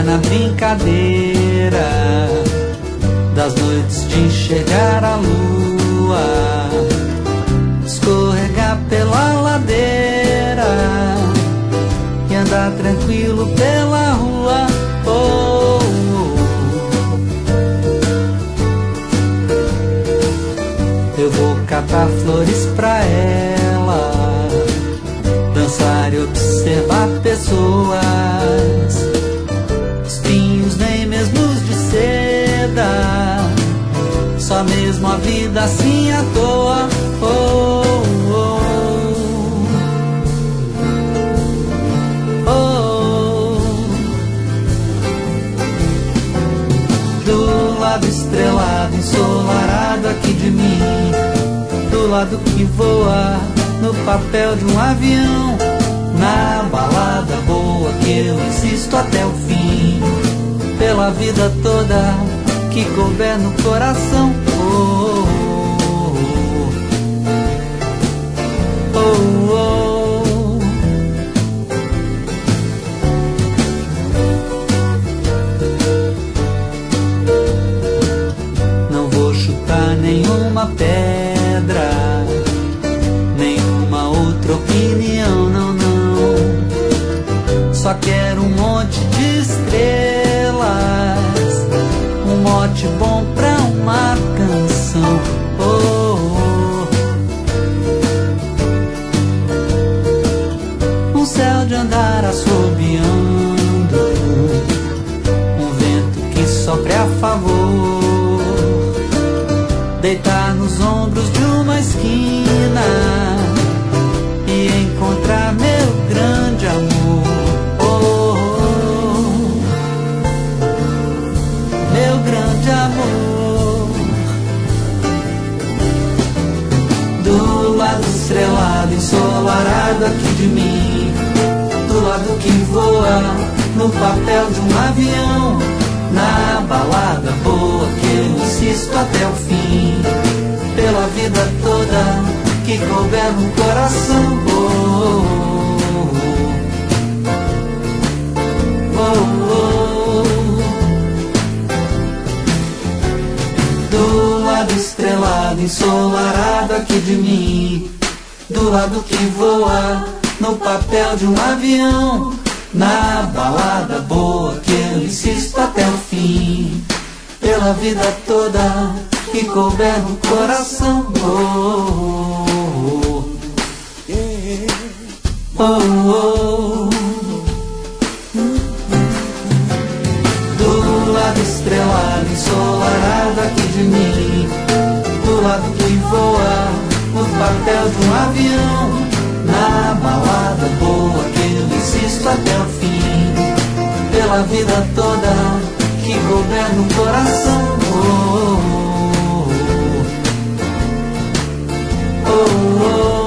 Ficar na brincadeira das noites de enxergar a lua, escorregar pela ladeira e andar tranquilo pela rua. Oh, oh. Eu vou catar flores pra ela, dançar e observar pessoas, espinhos nem mesmo de seda, só mesmo a vida assim à toa. Oh, oh, oh. Do lado estrelado, ensolarado aqui de mim, do lado que voa no papel de um avião, na balada boa que eu insisto até o fim, pela vida toda que couber no coração. Oh, oh, oh, oh. Não vou chutar nenhuma pedra, nenhuma outra opinião, não, não. Só quero um monte de estrelas, um mote bom pra uma canção. Oh, oh. Um céu de andar assobiando, um vento que sopre a favor, deitar nos ombros de uma esquina e encontrar meu grande amor. Oh, oh, meu grande amor. Do lado estrelado, ensolarado aqui de mim, do lado que voa no papel de um avião, na balada boa que eu insisto até o fim, pela vida toda que couber no coração. Oh, oh, oh. Do lado estrelado, ensolarado aqui de mim, do lado que voa no papel de um avião, na balada boa que eu insisto até o fim, pela vida toda que couber no coração. Oh, oh, oh, oh, oh. Do lado estrelado, ensolarado aqui de mim, do lado que voa no papel de um avião, na balada boa que eu insisto até o fim, pela vida toda que couber no coração. Oh, oh, oh, oh.